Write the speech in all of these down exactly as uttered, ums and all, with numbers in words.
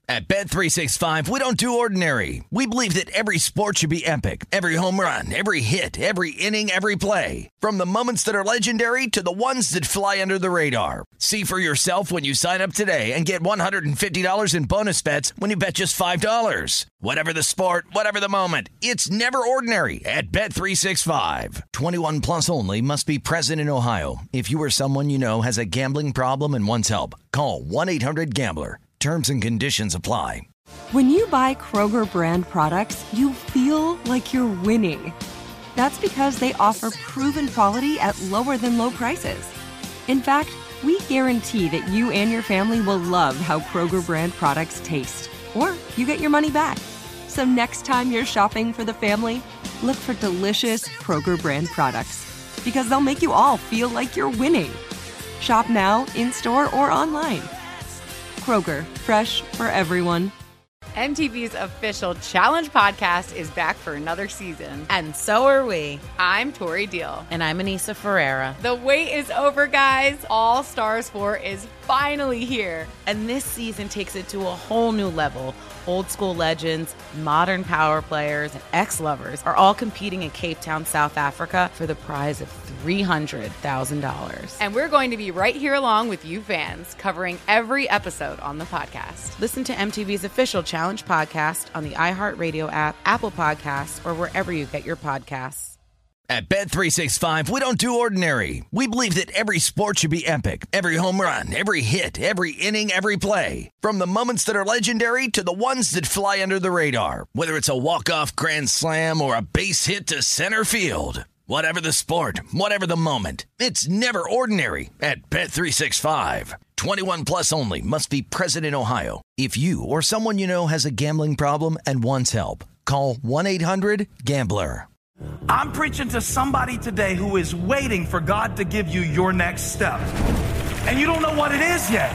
At Bet three sixty-five, we don't do ordinary. We believe that every sport should be epic. Every home run, every hit, every inning, every play. From the moments that are legendary to the ones that fly under the radar. See for yourself when you sign up today and get one hundred fifty dollars in bonus bets when you bet just five dollars. Whatever the sport, whatever the moment, it's never ordinary at Bet three sixty-five. twenty-one plus only. Must be present in Ohio. If you or someone you know has a gambling problem and wants help, call one eight hundred gambler. Terms and conditions apply. When you buy Kroger brand products, you feel like you're winning. That's because they offer proven quality at lower than low prices. In fact, we guarantee that you and your family will love how Kroger brand products taste, or you get your money back. So next time you're shopping for the family, look for delicious Kroger brand products, because they'll make you all feel like you're winning. Shop now, in-store, or online. Kroger, fresh for everyone. M T V's official Challenge podcast is back for another season. And so are we. I'm Tori Deal. And I'm Anissa Ferreira. The wait is over, guys. All Stars four is finally here. And this season takes it to a whole new level. Old school legends, modern power players, and ex-lovers are all competing in Cape Town, South Africa for the prize of three hundred thousand dollars. And we're going to be right here along with you fans, covering every episode on the podcast. Listen to M T V's official Challenge podcast on the iHeartRadio app, Apple Podcasts, or wherever you get your podcasts. At Bet three sixty-five, we don't do ordinary. We believe that every sport should be epic. Every home run, every hit, every inning, every play. From the moments that are legendary to the ones that fly under the radar. Whether it's a walk-off grand slam or a base hit to center field. Whatever the sport, whatever the moment, it's never ordinary at Bet three sixty-five. twenty-one plus only. Must be present in Ohio. If you or someone you know has a gambling problem and wants help, call one eight hundred gambler. I'm preaching to somebody today who is waiting for God to give you your next step. And you don't know what it is yet.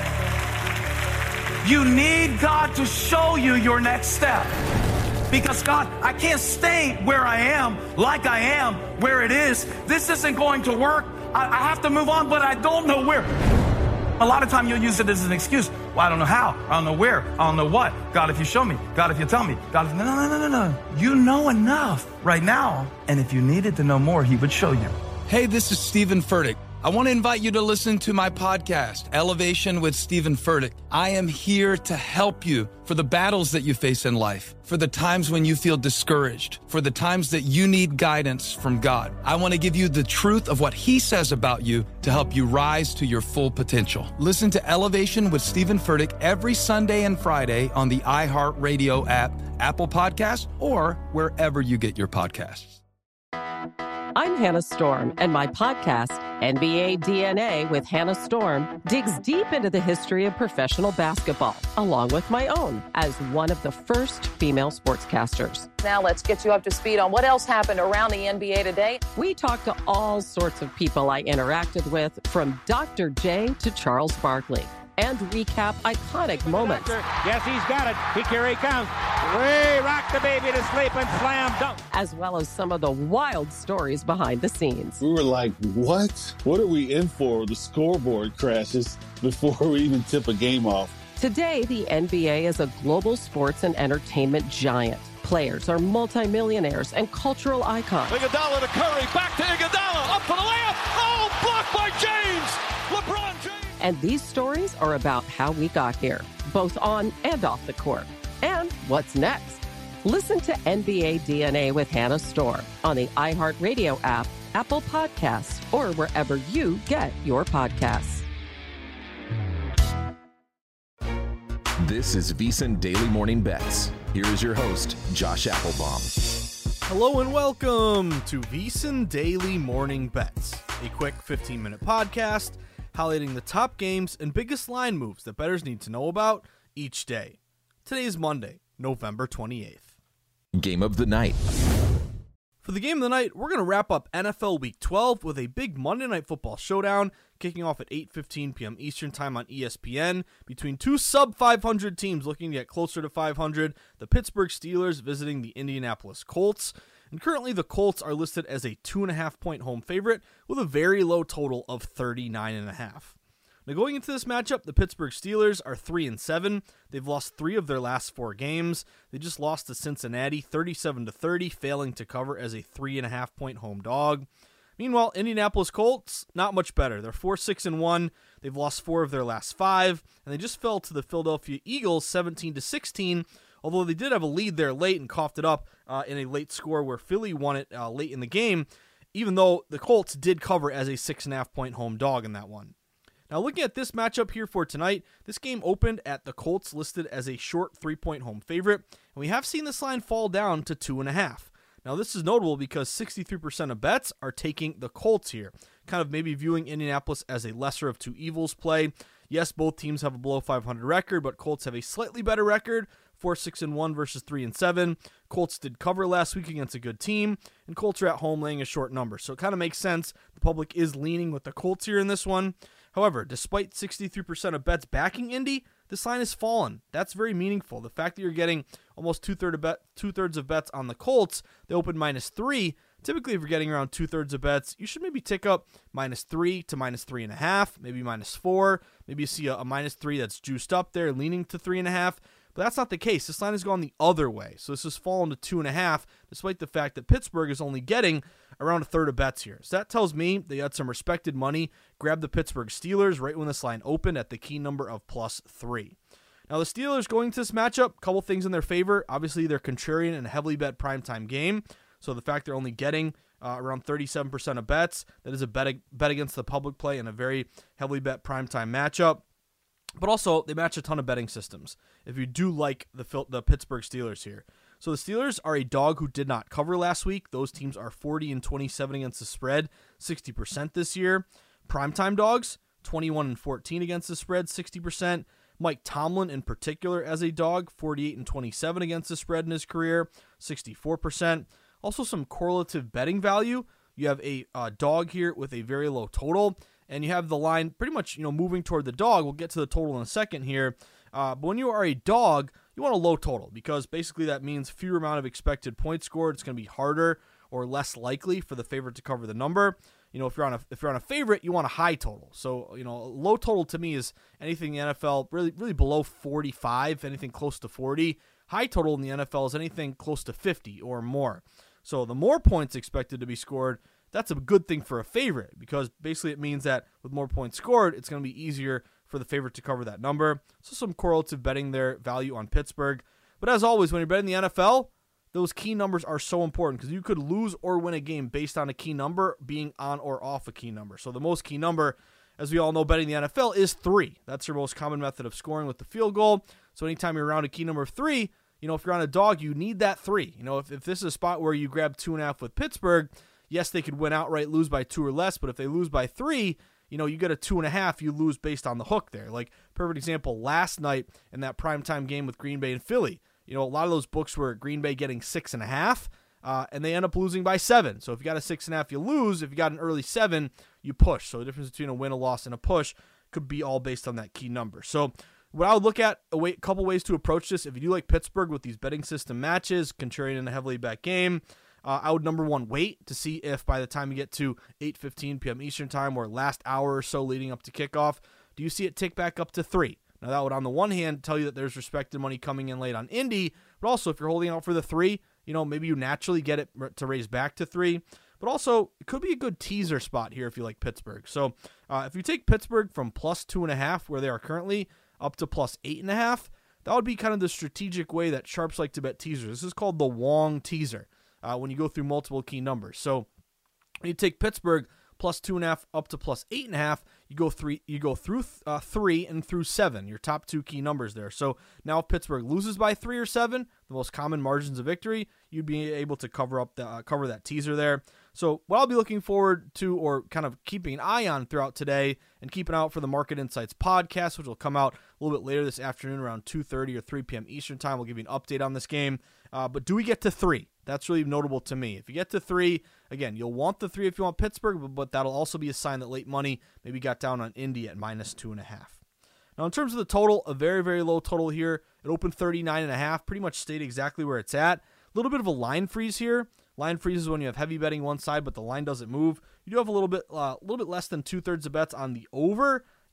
You need God to show you your next step. Because God, I can't stay where I am, like I am, where it is. This isn't going to work. I, I have to move on, but I don't know where. A lot of time you'll use it as an excuse. Well, I don't know how. I don't know where. I don't know what. God, if you show me. God, if you tell me. God, if... No, no, no, no, no. You know enough right now. And if you needed to know more, he would show you. Hey, this is Stephen Furtick. I want to invite you to listen to my podcast, Elevation with Stephen Furtick. I am here to help you for the battles that you face in life, for the times when you feel discouraged, for the times that you need guidance from God. I want to give you the truth of what he says about you to help you rise to your full potential. Listen to Elevation with Stephen Furtick every Sunday and Friday on the iHeartRadio app, Apple Podcasts, or wherever you get your podcasts. I'm Hannah Storm, and my podcast, N B A D N A with Hannah Storm, digs deep into the history of professional basketball, along with my own, as one of the first female sportscasters. Now let's get you up to speed on what else happened around the N B A today. We talk to all sorts of people I interacted with, from Doctor J to Charles Barkley, and recap iconic moments. Yes, he's got it. He, here he comes. Way rock the baby to sleep and slam dunk. As well as some of the wild stories behind the scenes. We were like, what? What are we in for? The scoreboard crashes before we even tip a game off. Today, the N B A is a global sports and entertainment giant. Players are multimillionaires and cultural icons. Iguodala to Curry, back to Iguodala, up for the layup. Oh, blocked by James. LeBron James. And these stories are about how we got here, both on and off the court. And what's next? Listen to N B A D N A with Hannah Storm on the iHeartRadio app, Apple Podcasts, or wherever you get your podcasts. This is VSiN Daily Morning Bets. Here is your host, Josh Applebaum. Hello and welcome to VSiN Daily Morning Bets, a quick fifteen-minute podcast highlighting the top games and biggest line moves that bettors need to know about each day. Today is Monday, November twenty-eighth. Game of the night. For the game of the night, we're going to wrap up N F L Week twelve with a big Monday Night Football showdown kicking off at eight fifteen p.m. Eastern Time on E S P N between two sub five hundred teams looking to get closer to five hundred, the Pittsburgh Steelers visiting the Indianapolis Colts. And currently the Colts are listed as a two and a half point home favorite with a very low total of thirty-nine and a half. Now, going into this matchup, the Pittsburgh Steelers are three and seven. They've lost three of their last four games. They just lost to Cincinnati thirty-seven to thirty, failing to cover as a three and a half point home dog. Meanwhile, Indianapolis Colts, not much better. They're four six and one. They've lost four of their last five, and they just fell to the Philadelphia Eagles seventeen to sixteen, although they did have a lead there late and coughed it up uh, in a late score where Philly won it uh, late in the game, even though the Colts did cover as a six and a half point home dog in that one. Now, looking at this matchup here for tonight, this game opened at the Colts listed as a short three-point home favorite, and we have seen this line fall down to two and a half. Now, this is notable because sixty-three percent of bets are taking the Colts here, kind of maybe viewing Indianapolis as a lesser of two evils play. Yes, both teams have a below five hundred record, but Colts have a slightly better record, four six and one versus three and seven. Colts did cover last week against a good team, and Colts are at home laying a short number, so it kind of makes sense. The public is leaning with the Colts here in this one. However, despite sixty-three percent of bets backing Indy, this line has fallen. That's very meaningful. The fact that you're getting almost two-thirds of, bet, two-thirds of bets on the Colts, they open minus three. Typically, if you're getting around two-thirds of bets, you should maybe tick up minus three to minus three and a half, maybe minus four. Maybe you see a, a minus three that's juiced up there, leaning to three and a half. But that's not the case. This line has gone the other way. So this has fallen to two and a half, despite the fact that Pittsburgh is only getting around a third of bets here. So that tells me they had some respected money. Grab the Pittsburgh Steelers right when this line opened at the key number of plus three. Now the Steelers going to this matchup, couple things in their favor. Obviously, they're contrarian in a heavily bet primetime game. So the fact they're only getting uh, around thirty-seven percent of bets, that is a bet, bet against the public play in a very heavily bet primetime matchup. But also, they match a ton of betting systems, if you do like the the Pittsburgh Steelers here. So the Steelers are a dog who did not cover last week. Those teams are forty and twenty-seven against the spread, sixty percent this year. Primetime dogs, twenty-one and fourteen against the spread, sixty percent. Mike Tomlin in particular as a dog, forty-eight and twenty-seven against the spread in his career, sixty-four percent. Also some correlative betting value. You have a uh, dog here with a very low total, and you have the line pretty much, you know, moving toward the dog. We'll get to the total in a second here. Uh, but when you are a dog, you want a low total because basically that means fewer amount of expected points scored. It's going to be harder or less likely for the favorite to cover the number. You know, if you're on a if you're on a favorite, you want a high total. So, you know, a low total to me is anything in the N F L really really below forty-five, anything close to forty. High total in the N F L is anything close to fifty or more. So the more points expected to be scored, that's a good thing for a favorite because basically it means that with more points scored, it's going to be easier for the favorite to cover that number. So some correlative betting there, value on Pittsburgh. But as always, when you're betting the N F L, those key numbers are so important because you could lose or win a game based on a key number being on or off a key number. So the most key number, as we all know, betting the N F L is three. That's your most common method of scoring with the field goal. So anytime you're around a key number of three, you know, if you're on a dog, you need that three. You know, if, if this is a spot where you grab two and a half with Pittsburgh, yes, they could win outright, lose by two or less, but if they lose by three, you know, you get a two and a half, you lose based on the hook there. Like, perfect example, last night in that primetime game with Green Bay and Philly, you know, a lot of those books were Green Bay getting six and a half, uh, and they end up losing by seven. So if you got a six and a half, you lose. If you got an early seven, you push. So the difference between a win, a loss, and a push could be all based on that key number. So what I would look at, a way, couple ways to approach this, if you do like Pittsburgh with these betting system matches, contrarian in a heavily bet game, Uh, I would, number one, wait to see if by the time you get to eight fifteen p.m. Eastern time or last hour or so leading up to kickoff, do you see it tick back up to three? Now, that would, on the one hand, tell you that there's respected money coming in late on Indy, but also if you're holding out for the three, you know, maybe you naturally get it to raise back to three. But also, it could be a good teaser spot here if you like Pittsburgh. So uh, if you take Pittsburgh from plus two and a half, where they are currently, up to plus eight and a half, that would be kind of the strategic way that sharps like to bet teasers. This is called the Wong teaser. Uh, when you go through multiple key numbers. So when you take Pittsburgh plus two and a half up to plus eight and a half, you go three, you go through uh, three and through seven, your top two key numbers there. So now if Pittsburgh loses by three or seven, the most common margins of victory, you'd be able to cover up the uh, cover that teaser there. So what I'll be looking forward to, or kind of keeping an eye on throughout today, and keeping out for the Market Insights podcast, which will come out a little bit later this afternoon around two thirty or three p.m. Eastern time. We'll give you an update on this game. Uh, but do we get to three? That's really notable to me. If you get to three, again, you'll want the three if you want Pittsburgh, but, but that'll also be a sign that late money maybe got down on Indy at minus two and a half. Now, in terms of the total, a very, very low total here. It opened thirty-nine and a half, pretty much stayed exactly where it's at. A little bit of a line freeze here. Line freeze is when you have heavy betting one side, but the line doesn't move. You do have a little bit, uh, a little bit less than two thirds of bets on the over.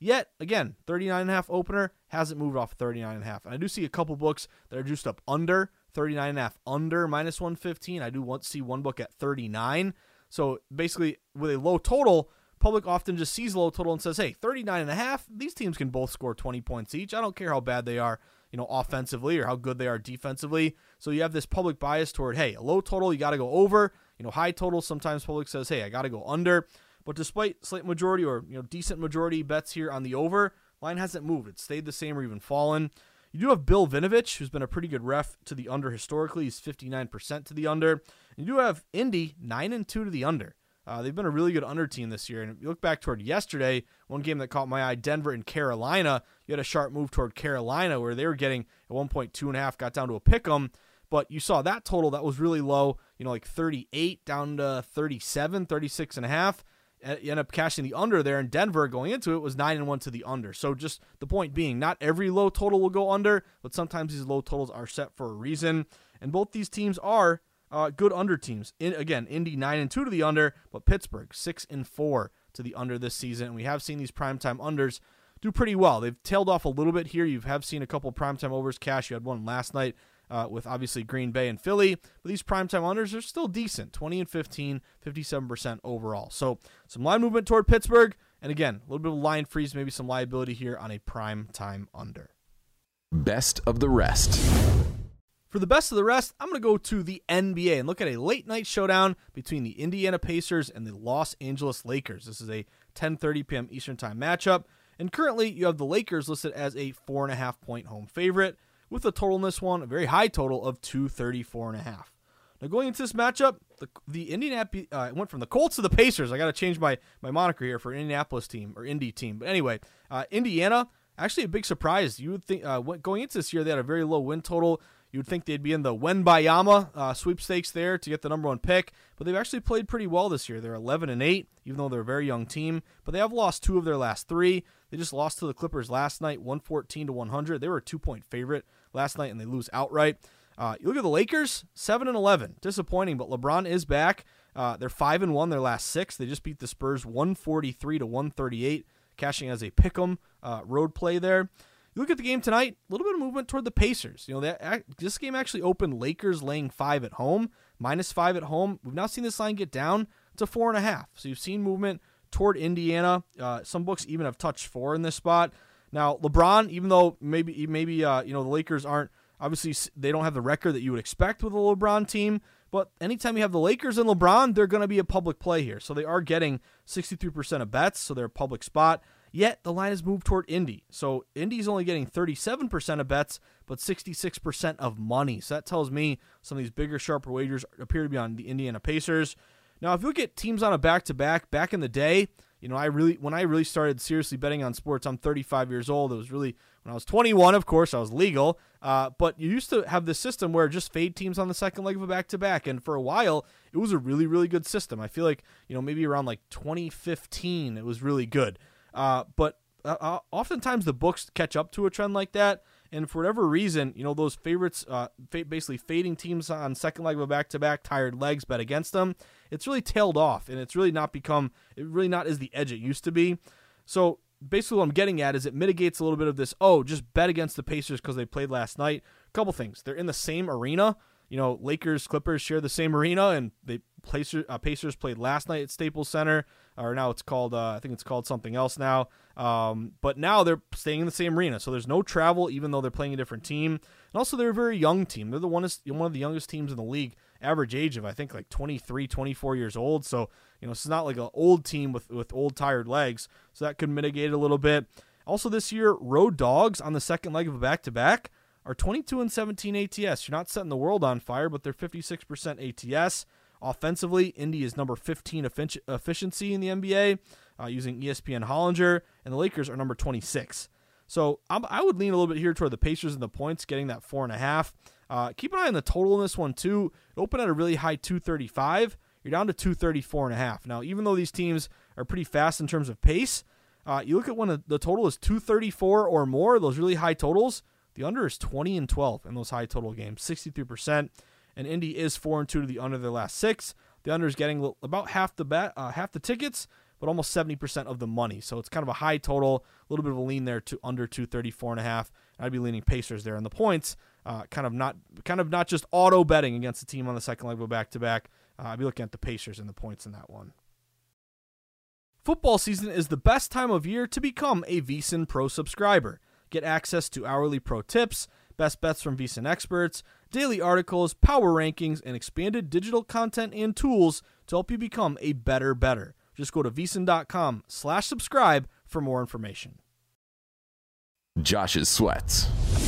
Yet, again, thirty-nine and a half opener hasn't moved off thirty-nine and a half. And I do see a couple books that are juiced up under thirty-nine and a half, under minus one fifteen. I do want to see one book at thirty-nine. So basically, with a low total, public often just sees a low total and says, hey, thirty-nine and a half, these teams can both score twenty points each. I don't care how bad they are, you know, offensively or how good they are defensively. So you have this public bias toward, hey, a low total, you got to go over. You know, high total, sometimes public says, hey, I got to go under. But despite slight majority or, you know, decent majority bets here on the over, line hasn't moved. It's stayed the same or even fallen. You do have Bill Vinovich, who's been a pretty good ref to the under historically. He's fifty-nine percent to the under. You do have Indy, nine and two to the under. Uh, they've been a really good under team this year. And if you look back toward yesterday, one game that caught my eye, Denver and Carolina, you had a sharp move toward Carolina where they were getting at one point two and a half, got down to a pick 'em. But you saw that total that was really low, you know, like thirty-eight down to thirty-seven, thirty-six and a half. You end up cashing the under there, and Denver going into it was nine and one to the under. So just the point being, not every low total will go under, but sometimes these low totals are set for a reason. And both these teams are uh, good under teams. In, again, Indy nine and two to the under, but Pittsburgh six and four to the under this season. And we have seen these primetime unders do pretty well. They've tailed off a little bit here. You have seen a couple primetime overs cash. You had one last night uh, with obviously Green Bay and Philly. But these primetime unders are still decent, twenty and fifteen, fifty-seven percent overall. So some line movement toward Pittsburgh. And again, a little bit of line freeze, maybe some liability here on a primetime under. Best of the rest. For the best of the rest, I'm going to go to the N B A and look at a late night showdown between the Indiana Pacers and the Los Angeles Lakers. This is a ten thirty p.m. Eastern Time matchup. And currently, you have the Lakers listed as a four and a half point home favorite, with a total in this one, a very high total of two thirty-four and a half. Now, going into this matchup, the the Indianapolis uh, went from the Colts to the Pacers. I got to change my my moniker here for Indianapolis team or Indy team. But anyway, uh, Indiana, actually a big surprise. You would think uh, going into this year they had a very low win total. You would think they'd be in the Wembayama uh, sweepstakes there to get the number one pick, but they've actually played pretty well this year. They're eleven and eight, even though they're a very young team, but they have lost two of their last three. They just lost to the Clippers last night, one fourteen to one hundred. They were a two-point favorite last night, and they lose outright. Uh, you look at the Lakers, seven and eleven, disappointing, but LeBron is back. Uh, they're five and one their last six. They just beat the Spurs one forty-three to one thirty-eight, cashing as a pick'em uh, road play there. You look at the game tonight, a little bit of movement toward the Pacers. You know, that, this game actually opened Lakers laying five at home, minus five at home. We've now seen this line get down to four and a half. So you've seen movement toward Indiana. Uh, some books even have touched four in this spot. Now, LeBron, even though maybe maybe uh, you know the Lakers aren't, obviously they don't have the record that you would expect with a LeBron team, but anytime you have the Lakers and LeBron, they're going to be a public play here. So they are getting sixty-three percent of bets, so they're a public spot. Yet, the line has moved toward Indy. So, Indy's only getting thirty-seven percent of bets, but sixty-six percent of money. So, that tells me some of these bigger, sharper wagers appear to be on the Indiana Pacers. Now, if you look at teams on a back-to-back, back in the day, you know, I really when I really started seriously betting on sports, I'm thirty-five years old. It was really, when I was twenty-one, of course, I was legal. Uh, but you used to have this system where just fade teams on the second leg of a back-to-back. And for a while, it was a really, really good system. I feel like, you know, maybe around like twenty fifteen, it was really good. Uh, but uh, oftentimes the books catch up to a trend like that, and for whatever reason, you know, those favorites, uh, fa- basically fading teams on second leg of a back-to-back, tired legs, bet against them, it's really tailed off, and it's really not become, it really not is the edge it used to be. So basically what I'm getting at is it mitigates a little bit of this, oh, just bet against the Pacers because they played last night. A couple things. They're in the same arena. You know, Lakers, Clippers share the same arena, and they Pacers, uh, Pacers played last night at Staples Center, or now it's called, uh, I think it's called something else now. Um, but now they're staying in the same arena, so there's no travel, even though they're playing a different team. And also, they're a very young team. They're the one, one of the youngest teams in the league, average age of, I think, like twenty-three, twenty-four years old. So, you know, it's not like an old team with, with old, tired legs, so that could mitigate it a little bit. Also, this year, road dogs on the second leg of a back-to-back are twenty-two and seventeen A T S. You're not setting the world on fire, but they're fifty-six percent A T S. Offensively, Indy is number fifteen effic- efficiency in the N B A uh, using E S P N Hollinger, and the Lakers are number twenty-six. So I'm, I would lean a little bit here toward the Pacers and the points, getting that four and a half. Uh, keep an eye on the total in this one too. It opened at a really high two thirty-five. You're down to two thirty-four and a half. Now, even though these teams are pretty fast in terms of pace, uh, you look at when a, the total is two thirty-four or more, those really high totals. The under is twenty and twelve in those high total games, sixty-three percent. And Indy is four and two to the under their last six. The under is getting about half the bet, uh, half the tickets, but almost seventy percent of the money. So it's kind of a high total, a little bit of a lean there to under two thirty-four and a half. I'd be leaning Pacers there. And the points, uh, kind of not kind of not just auto betting against a team on the second leg of a back-to-back. Uh, I'd be looking at the Pacers and the points in that one. Football season is the best time of year to become a VSiN Pro subscriber. Get access to hourly pro tips, best bets from VSiN experts, daily articles, power rankings, and expanded digital content and tools to help you become a better better. Just go to VSiN.com slash subscribe for more information. Josh's Sweats.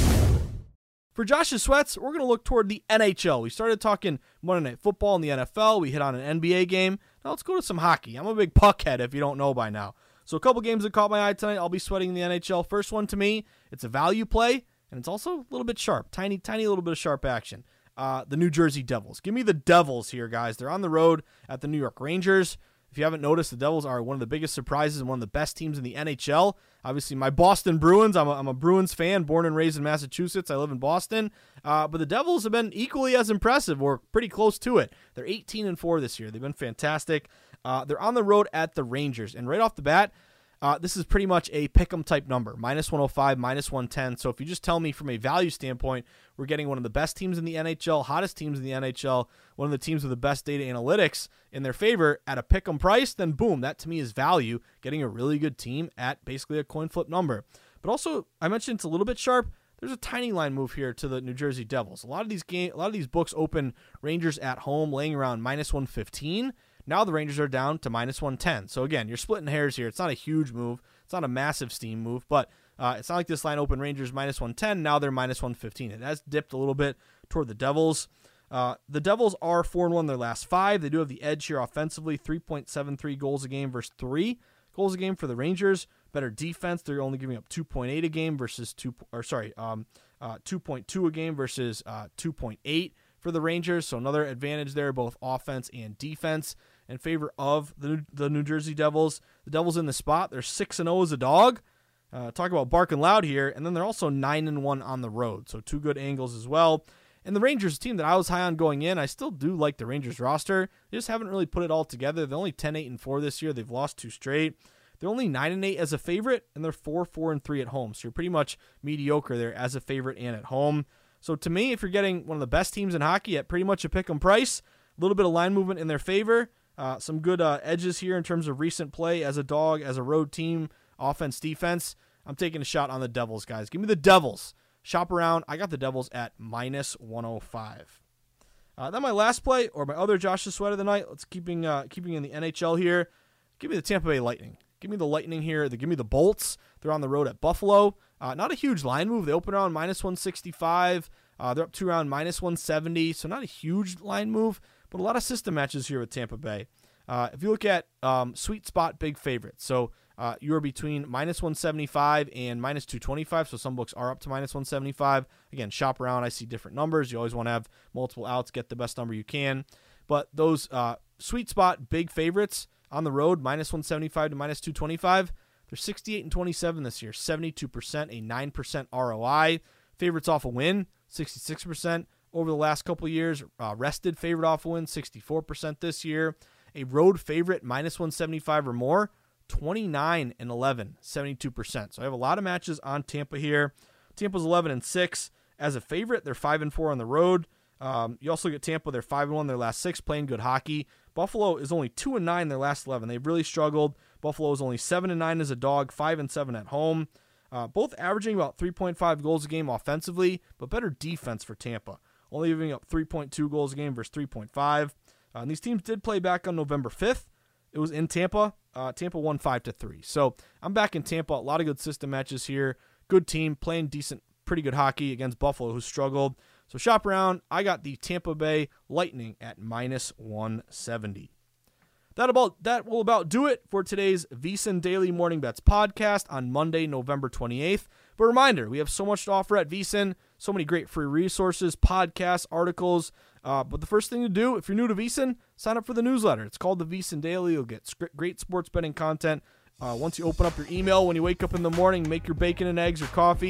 For Josh's Sweats, we're going to look toward the N H L. We started talking Monday Night Football in the N F L. We hit on an N B A game. Now let's go to some hockey. I'm a big puck head if you don't know by now. So a couple games that caught my eye tonight. I'll be sweating in the N H L. First one to me, it's a value play, and it's also a little bit sharp. Tiny, tiny little bit of sharp action. Uh, the New Jersey Devils. Give me the Devils here, guys. They're on the road at the New York Rangers. If you haven't noticed, the Devils are one of the biggest surprises and one of the best teams in the N H L. Obviously, my Boston Bruins, I'm a, I'm a Bruins fan, born and raised in Massachusetts. I live in Boston. Uh, but the Devils have been equally as impressive, or pretty close to it. They're eighteen and four this year. They've been fantastic. Uh, they're on the road at the Rangers. And right off the bat, Uh, this is pretty much a pick'em type number, minus one oh five, minus one ten. So if you just tell me from a value standpoint, we're getting one of the best teams in the N H L, hottest teams in the N H L, one of the teams with the best data analytics in their favor at a pick'em price, then boom, that to me is value, getting a really good team at basically a coin flip number. But also, I mentioned it's a little bit sharp. There's a tiny line move here to the New Jersey Devils. A lot of these game, a lot of these books open Rangers at home, laying around minus one fifteen. Now the Rangers are down to minus one ten. So again, you're splitting hairs here. It's not a huge move. It's not a massive steam move, but uh, it's not like this line opened Rangers minus one ten. Now they're minus one fifteen. It has dipped a little bit toward the Devils. Uh, the Devils are four and one their last five. They do have the edge here offensively, three point seven three goals a game versus three goals a game for the Rangers. Better defense. They're only giving up two point eight a game versus two, or sorry, um, uh, two point two a game versus uh, two point eight for the Rangers. So another advantage there, both offense and defense, in favor of the the New Jersey Devils. The Devils in the spot. They're six and oh as a dog. Uh, talk about barking loud here. And then they're also nine and one on the road. So two good angles as well. And the Rangers, team that I was high on going in, I still do like the Rangers roster. They just haven't really put it all together. They're only ten, eight, and four this year. They've lost two straight. They're only nine and eight as a favorite, and they're four, four, and three at home. So you're pretty much mediocre there as a favorite and at home. So to me, if you're getting one of the best teams in hockey at pretty much a pick 'em price, a little bit of line movement in their favor, uh, some good uh, edges here in terms of recent play as a dog, as a road team, offense, defense, I'm taking a shot on the Devils, guys. Give me the Devils. Shop around. I got the Devils at minus one oh five. Uh, then my last play, or my other Josh's Sweat of the night, let's keeping uh, keeping in the N H L here. Give me the Tampa Bay Lightning. Give me the Lightning here. They give me the Bolts. They're on the road at Buffalo. Uh, not a huge line move. They open around minus one sixty-five. Uh, they're up to around minus one seventy, so not a huge line move, but a lot of system matches here with Tampa Bay. Uh, if you look at um, sweet spot big favorites, so uh, you are between minus one seventy-five and minus two twenty-five, so some books are up to minus one seventy-five. Again, shop around. I see different numbers. You always want to have multiple outs, get the best number you can. But those uh, sweet spot big favorites on the road, minus one seventy-five to minus two twenty-five, they're sixty-eight and twenty-seven this year, seventy-two percent, a nine percent R O I. Favorites off a win, sixty-six percent over the last couple of years. Uh, rested favorite off a win, sixty-four percent this year. A road favorite, minus one seventy-five or more, twenty-nine and eleven, seventy-two percent. So I have a lot of matches on Tampa here. Tampa's eleven and six as a favorite. They're five and four on the road. Um, you also get Tampa. They're five and one their last six, playing good hockey. Buffalo is only two and nine their last eleven. They've really struggled. Buffalo is only seven and nine as a dog, five and seven at home. Uh, both averaging about three point five goals a game offensively, but better defense for Tampa. Only giving up three point two goals a game versus three point five. Uh, and these teams did play back on November fifth. It was in Tampa. Uh, Tampa won five to three. So I'm back in Tampa. A lot of good system matches here. Good team, playing decent, pretty good hockey against Buffalo, who struggled. So shop around. I got the Tampa Bay Lightning at minus one seventy. That about that will about do it for today's VSiN Daily Morning Bets podcast on Monday, November twenty-eighth. But reminder, we have so much to offer at VSiN, so many great free resources, podcasts, articles. Uh, but the first thing to do, if you're new to VSiN, sign up for the newsletter. It's called the VSiN Daily. You'll get great sports betting content. Uh, once you open up your email when you wake up in the morning, make your bacon and eggs or coffee,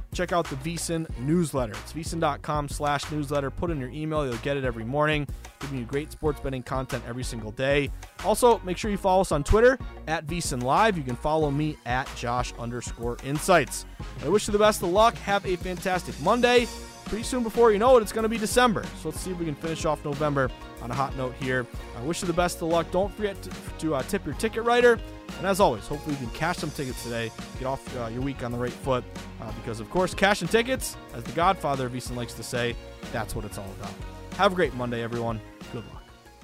check out the VSiN newsletter. It's VSiN.com slash newsletter. Put in your email. You'll get it every morning, giving you great sports betting content every single day. Also, make sure you follow us on Twitter at VSiN Live. You can follow me at Josh underscore Insights. I wish you the best of luck. Have a fantastic Monday. Pretty soon, before you know it, it's going to be December. So let's see if we can finish off November on a hot note here. I wish you the best of luck. Don't forget to, to uh, tip your ticket writer. And as always, hopefully you can cash some tickets today. Get off uh, your week on the right foot. Uh, because, of course, cash and tickets, as the godfather of VSiN likes to say, that's what it's all about. Have a great Monday, everyone. Good luck.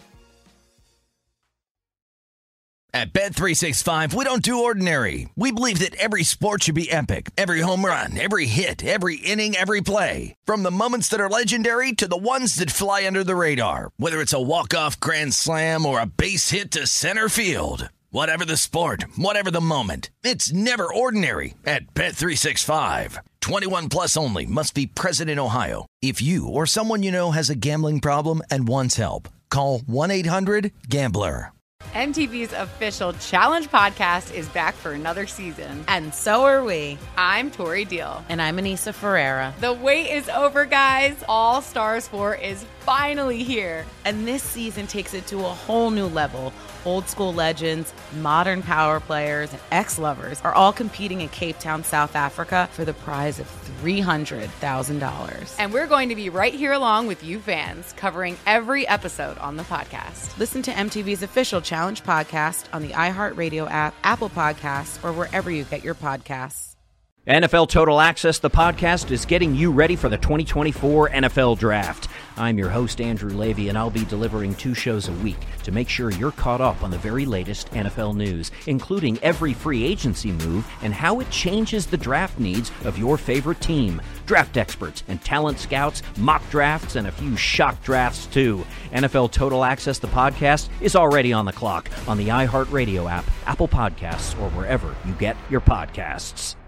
At Bet three sixty-five, we don't do ordinary. We believe that every sport should be epic. Every home run, every hit, every inning, every play. From the moments that are legendary to the ones that fly under the radar. Whether it's a walk-off grand slam or a base hit to center field. Whatever the sport, whatever the moment. It's never ordinary at Bet three sixty-five. twenty-one plus only. Must be present in Ohio. If you or someone you know has a gambling problem and wants help, call one eight hundred gambler. M T V's official Challenge podcast is back for another season. And so are we. I'm Tori Deal. And I'm Anissa Ferreira. The wait is over, guys. All Stars four is finally here. And this season takes it to a whole new level. Old school legends, modern power players, and ex-lovers are all competing in Cape Town, South Africa for the prize of three hundred thousand dollars. And we're going to be right here along with you fans, covering every episode on the podcast. Listen to M T V's official Challenge podcast on the iHeartRadio app, Apple Podcasts, or wherever you get your podcasts. N F L Total Access, the podcast, is getting you ready for the twenty twenty-four N F L Draft. I'm your host, Andrew Levy, and I'll be delivering two shows a week to make sure you're caught up on the very latest N F L news, including every free agency move and how it changes the draft needs of your favorite team. Draft experts and talent scouts, mock drafts, and a few shock drafts, too. N F L Total Access, the podcast, is already on the clock on the iHeartRadio app, Apple Podcasts, or wherever you get your podcasts.